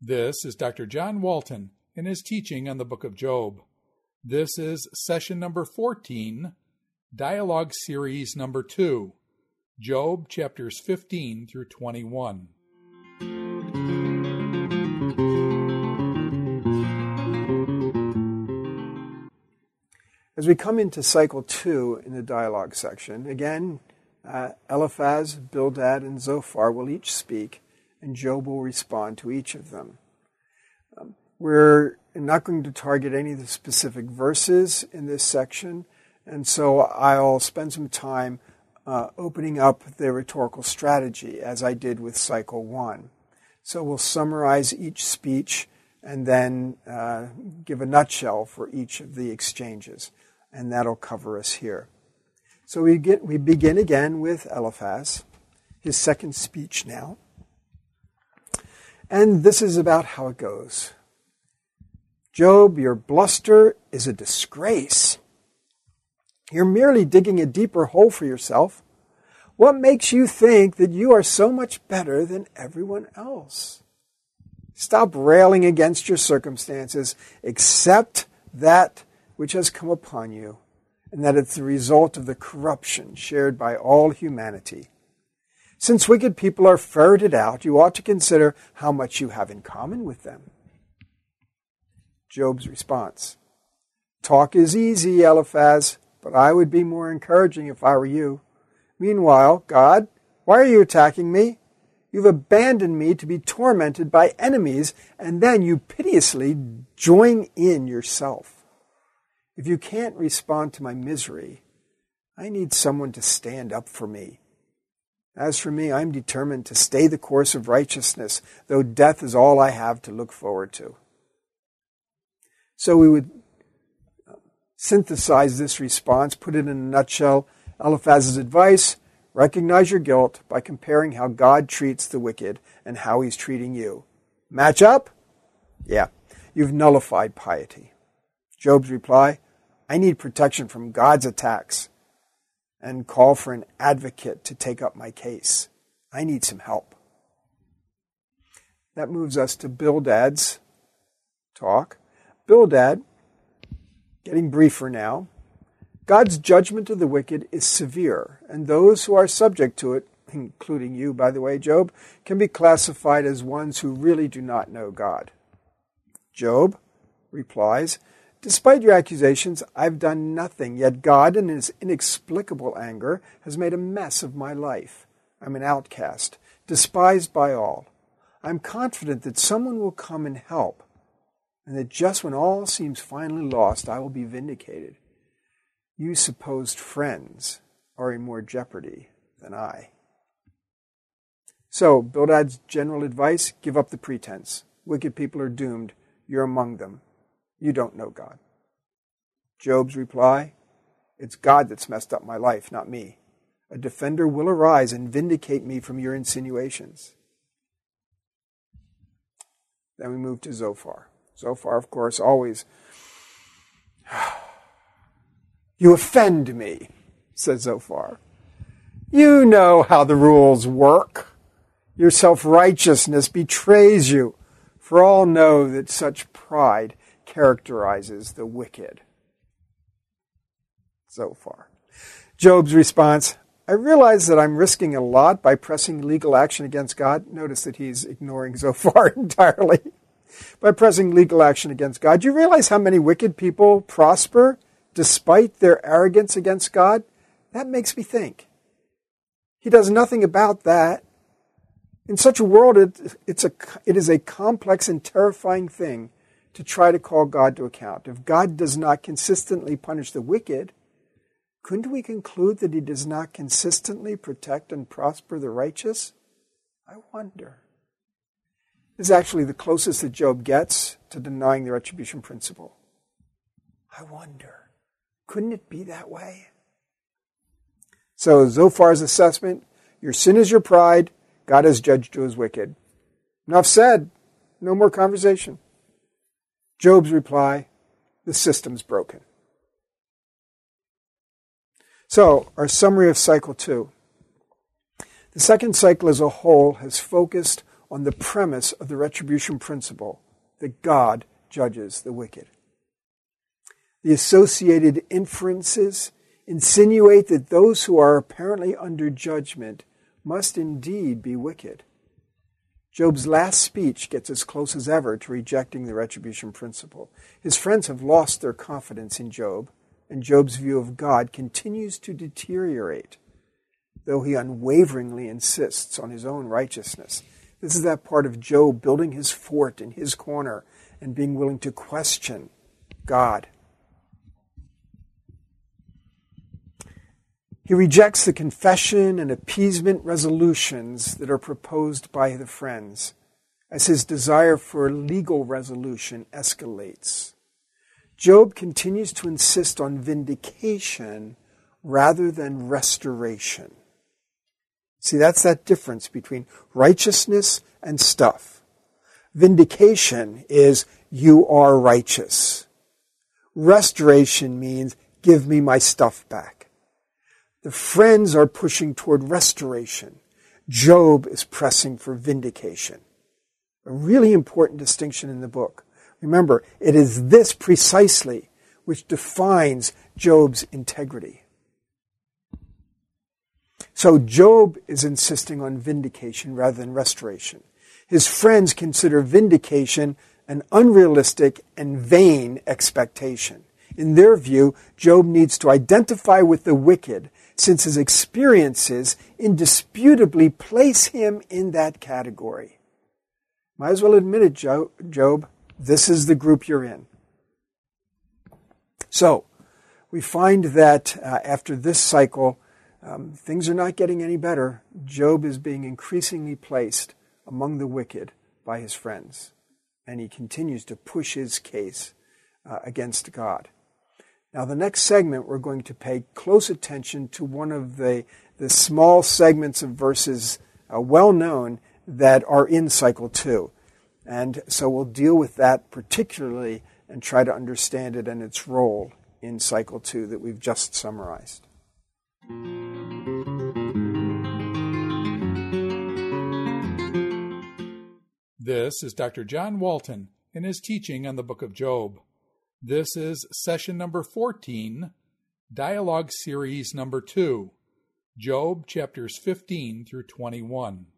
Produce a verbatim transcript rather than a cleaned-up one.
This is Doctor John Walton in his teaching on the book of Job. This is session number fourteen, dialogue series number two, Job chapters fifteen through twenty-one. As we come into cycle two in the dialogue section, again, uh, Eliphaz, Bildad, and Zophar will each speak, and Job will respond to each of them. Um, we're not going to target any of the specific verses in this section, and so I'll spend some time uh, opening up the rhetorical strategy, as I did with cycle one. So we'll summarize each speech and then uh, give a nutshell for each of the exchanges, and that'll cover us here. So we get we begin again with Eliphaz, his second speech now. And this is about how it goes. Job, your bluster is a disgrace. You're merely digging a deeper hole for yourself. What makes you think that you are so much better than everyone else? Stop railing against your circumstances. Accept that which has come upon you, and that it's the result of the corruption shared by all humanity. Since wicked people are ferreted out, you ought to consider how much you have in common with them. Job's response. Talk is easy, Eliphaz, but I would be more encouraging if I were you. Meanwhile, God, why are you attacking me? You've abandoned me to be tormented by enemies, and then you piteously join in yourself. If you can't respond to my misery, I need someone to stand up for me. As for me, I'm determined to stay the course of righteousness, though death is all I have to look forward to. So we would synthesize this response, put it in a nutshell. Eliphaz's advice: recognize your guilt by comparing how God treats the wicked and how he's treating you. Match up? Yeah, you've nullified piety. Job's reply: I need protection from God's attacks, and call for an advocate to take up my case. I need some help. That moves us to Bildad's talk. Bildad, getting briefer now, God's judgment of the wicked is severe, and those who are subject to it, including you, by the way, Job, can be classified as ones who really do not know God. Job replies, despite your accusations, I've done nothing, yet God, in his inexplicable anger, has made a mess of my life. I'm an outcast, despised by all. I'm confident that someone will come and help, and that just when all seems finally lost, I will be vindicated. You supposed friends are in more jeopardy than I. So, Bildad's general advice: give up the pretense. Wicked people are doomed. You're among them. You don't know God. Job's reply: it's God that's messed up my life, not me. A defender will arise and vindicate me from your insinuations. Then we move to Zophar. Zophar, of course, always, you offend me, says Zophar. You know how the rules work. Your self-righteousness betrays you, for all know that such pride characterizes the wicked. Zophar. Job's response: I realize that I'm risking a lot by pressing legal action against God. Notice that he's ignoring Zophar entirely. By pressing legal action against God. Do you realize how many wicked people prosper despite their arrogance against God? That makes me think. He does nothing about that. In such a world, it, it's a, it is a complex and terrifying thing to try to call God to account. If God does not consistently punish the wicked, couldn't we conclude that he does not consistently protect and prosper the righteous? I wonder. This is actually the closest that Job gets to denying the retribution principle. I wonder, couldn't it be that way? So Zophar's assessment: your sin is your pride. God has judged you as wicked. Enough said. No more conversation. Job's reply: the system's broken. So, our summary of cycle two. The second cycle as a whole has focused on the premise of the retribution principle that God judges the wicked. The associated inferences insinuate that those who are apparently under judgment must indeed be wicked. Job's last speech gets as close as ever to rejecting the retribution principle. His friends have lost their confidence in Job, and Job's view of God continues to deteriorate, though he unwaveringly insists on his own righteousness. This is that part of Job building his fort in his corner and being willing to question God. He rejects the confession and appeasement resolutions that are proposed by the friends, as his desire for legal resolution escalates. Job continues to insist on vindication rather than restoration. See, that's that difference between righteousness and stuff. Vindication is, you are righteous. Restoration means, give me my stuff back. The friends are pushing toward restoration. Job is pressing for vindication. A really important distinction in the book. Remember, it is this precisely which defines Job's integrity. So Job is insisting on vindication rather than restoration. His friends consider vindication an unrealistic and vain expectation. In their view, Job needs to identify with the wicked, since his experiences indisputably place him in that category. Might as well admit it, Job. This is the group you're in. So, we find that uh, after this cycle, um, things are not getting any better. Job is being increasingly placed among the wicked by his friends, and he continues to push his case uh, against God. Now, the next segment, we're going to pay close attention to one of the, the small segments of verses uh, well known that are in cycle two. And so we'll deal with that particularly and try to understand it and its role in cycle two that we've just summarized. This is Doctor John Walton in his teaching on the book of Job. This is session number fourteen, dialogue series number two, Job chapters fifteen through twenty-one.